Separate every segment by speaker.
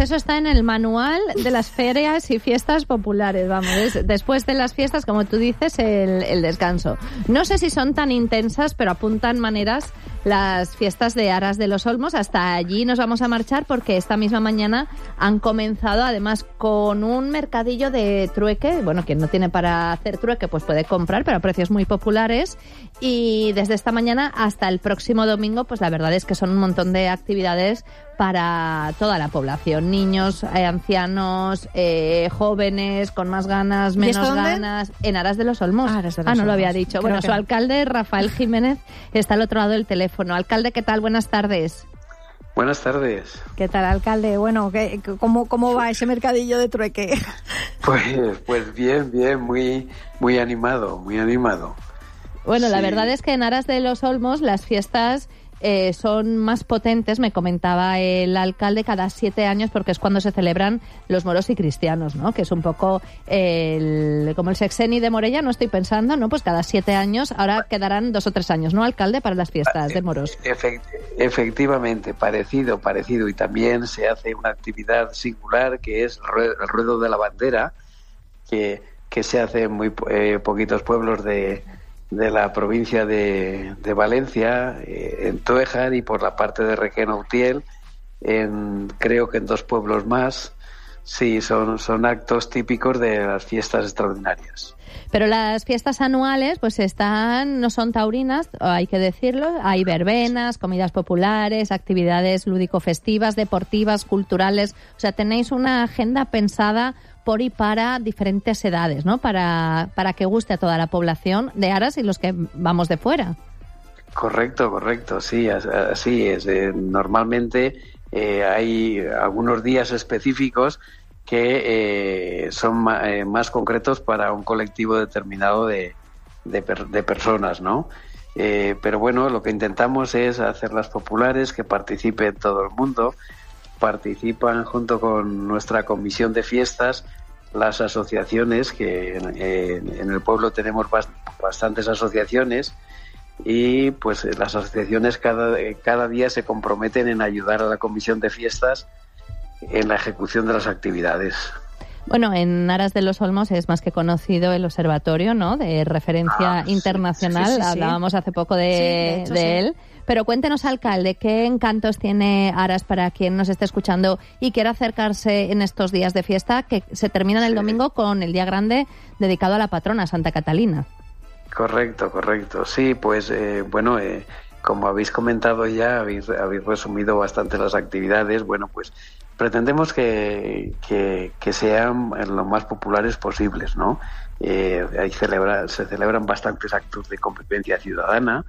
Speaker 1: eso está en el manual de las ferias y fiestas populares, vamos, después de las fiestas, como tú dices, el descanso. No sé si son tan intensas, pero apuntan maneras las fiestas de Aras de los Olmos. Hasta allí nos vamos a marchar porque esta misma mañana han comenzado, además, con un mercadillo de trueque. Bueno, quien no tiene para hacer trueque, pues puede comprar, pero a precios muy populares. Y desde esta mañana hasta el próximo domingo, pues la verdad es que son un montón de actividades para toda la población, niños, ancianos, jóvenes, con más ganas, menos ganas, en Aras de los Olmos. No lo había dicho. Bueno, su alcalde, Rafael Jiménez, está al otro lado del teléfono. Alcalde, ¿qué tal? Buenas tardes.
Speaker 2: Buenas tardes.
Speaker 3: ¿Qué tal, alcalde? Bueno, ¿cómo va ese mercadillo de trueque?
Speaker 2: Pues bien, muy animado, muy animado.
Speaker 1: Bueno,
Speaker 2: sí.
Speaker 1: La verdad es que en Aras de los Olmos las fiestas son más potentes, me comentaba el alcalde, cada 7 años, porque es cuando se celebran los moros y cristianos, ¿no? Que es un poco como el sexenio de Morella, no estoy pensando, ¿no? Pues cada 7 años, ahora quedarán 2 o 3 años, ¿no, alcalde, para las fiestas de moros?
Speaker 2: Efectivamente, parecido, y también se hace una actividad singular que es el ruedo de la bandera, que se hace en muy poquitos pueblos de la provincia de Valencia, en Túejar y por la parte de Requena-Utiel, creo que en 2 pueblos más. Sí, son actos típicos de las fiestas extraordinarias.
Speaker 1: Pero las fiestas anuales pues no son taurinas, hay que decirlo, hay verbenas, comidas populares, actividades lúdico-festivas, deportivas, culturales, o sea, tenéis una agenda pensada por y para diferentes edades, ¿no? Para que guste a toda la población de Aras y los que vamos de fuera.
Speaker 2: Correcto, sí, así es. Normalmente hay algunos días específicos que son más concretos para un colectivo determinado de personas, ¿no? Pero bueno, lo que intentamos es hacerlas populares, que participe todo el mundo. Participan junto con nuestra comisión de fiestas las asociaciones, que en el pueblo tenemos bastantes asociaciones, y pues las asociaciones cada día se comprometen en ayudar a la comisión de fiestas en la ejecución de las actividades.
Speaker 1: Bueno, en Aras de los Olmos es más que conocido el observatorio, ¿no?, de referencia internacional. Sí. Hablábamos hace poco de él. Pero cuéntenos, alcalde, ¿qué encantos tiene Aras para quien nos esté escuchando y quiera acercarse en estos días de fiesta que se terminan el domingo con el día grande dedicado a la patrona, Santa Catalina?
Speaker 2: Correcto. Sí, pues como habéis comentado ya, habéis resumido bastante las actividades. Bueno, pues pretendemos que sean lo más populares posibles, ¿no? Se celebran bastantes actos de convivencia ciudadana.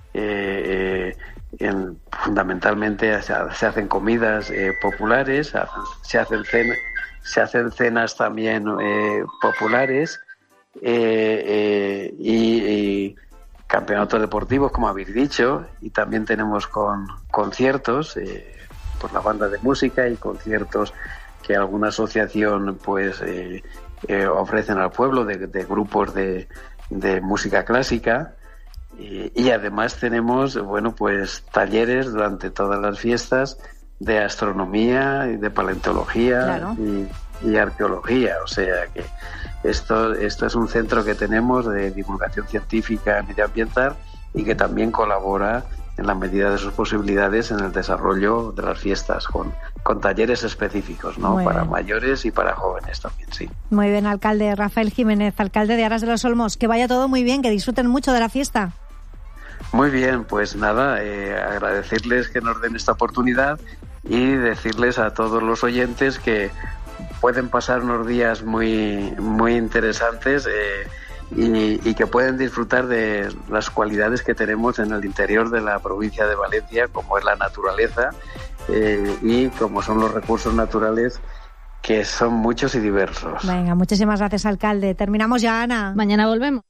Speaker 2: Fundamentalmente se hacen comidas populares, se hacen cenas también populares, y campeonatos deportivos, como habéis dicho, y también tenemos conciertos por la banda de música y conciertos que alguna asociación pues ofrecen al pueblo de grupos de música clásica. Y además tenemos, pues talleres durante todas las fiestas de astronomía y de paleontología. Claro. y arqueología, o sea que esto es un centro que tenemos de divulgación científica y medioambiental y que también colabora en la medida de sus posibilidades en el desarrollo de las fiestas con talleres específicos, ¿no? Para mayores y para jóvenes también, sí.
Speaker 3: Muy bien, alcalde. Rafael Jiménez, alcalde de Aras de los Olmos, que vaya todo muy bien, que disfruten mucho de la fiesta.
Speaker 2: Muy bien, pues nada, agradecerles que nos den esta oportunidad y decirles a todos los oyentes que pueden pasar unos días muy interesantes y que pueden disfrutar de las cualidades que tenemos en el interior de la provincia de Valencia, como es la naturaleza y como son los recursos naturales, que son muchos y diversos.
Speaker 3: Venga, muchísimas gracias, alcalde. Terminamos ya, Ana.
Speaker 1: Mañana volvemos.